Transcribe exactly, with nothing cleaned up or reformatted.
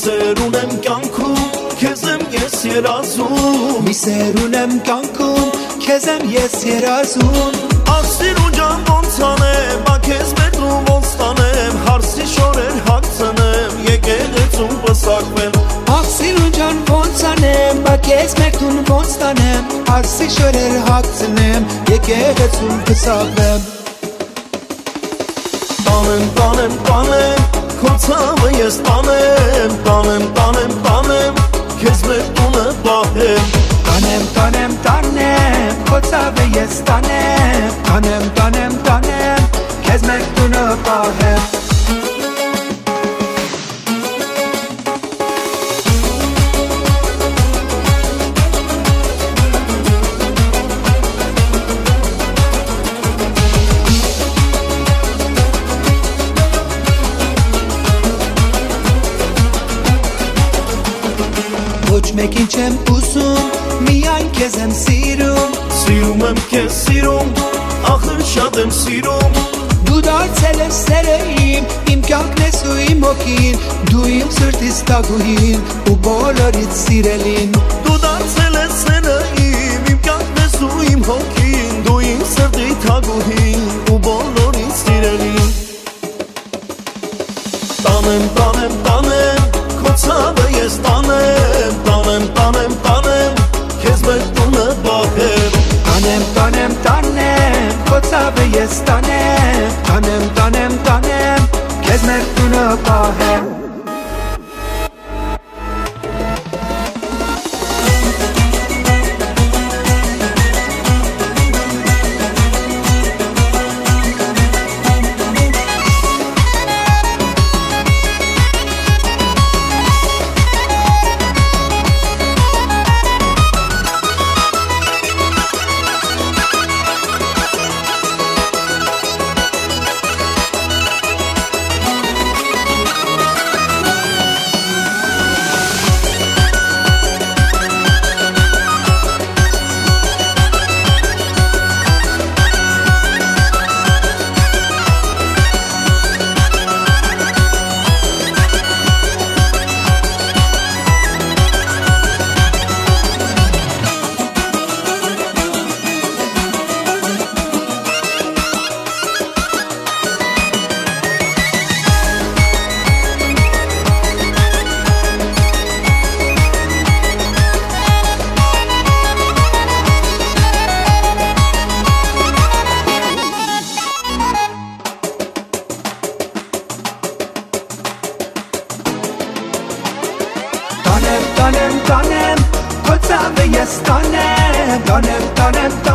սերունեմ կյանքում, քեզ եմ ես երազում, մի սերունեմ կյանքում, քեզ եմ ես երազում։ Ախ սիրուն ջան ոնց անեմ, բա քեզ մեկնում ոնց տանեմ, հարսի շորեր հագցնեմ, եկեղեցում պսակվեմ։ Ախ սիրուն ջան ոնց անեմ, բա քեզ մեկնում ոնց տանեմ, հարսի շորեր հագցնեմ, եկեղեցում պսակվեմ։ Տանեմ, տանեմ, տանեմ, քո ցավը ես տանեմ, տանեմ, տանեմ, տանեմ, քեզ մեր տունը պահեմ։ Տանեմ, տանեմ, տանեմ, քո ցավը ես տանեմ, տանեմ, տանեմ, տանեմ, քեզ մեր տունը պահեմ։ Ոչ մեկին չեմ ուզում, միայն քեզ եմ սիրում, Սիրում եմ քեզ սիրում, ախր շատ եմ սիրում, դու դարձել ես սերը իմ, իմ կյանքն ես ու իմ հոգին, դու իմ սրտիս տագուհին ու բոլորից սիրելին։ Դու դարձել ես սերը իմ, իմ կյանքն ես ու իմ հոգին, դու իմ սրտի թագուհին ու բոլորից սիրելին։ Տանեմ, տանեմ, տանեմ, քո ցավը ես տանեմ, տանեմ, տանեմ, տանեմ, քեզ մեր տունը պահեմ։ Տանեմ, տանեմ, տանեմ, քո ցավը ես տանեմ, տանեմ, տանեմ, տանեմ, քեզ մեր տունը պահեմ։ Տանեմ, տանեմ, տանեմ, քո ցավը ես տանեմ, տանեմ, տանեմ,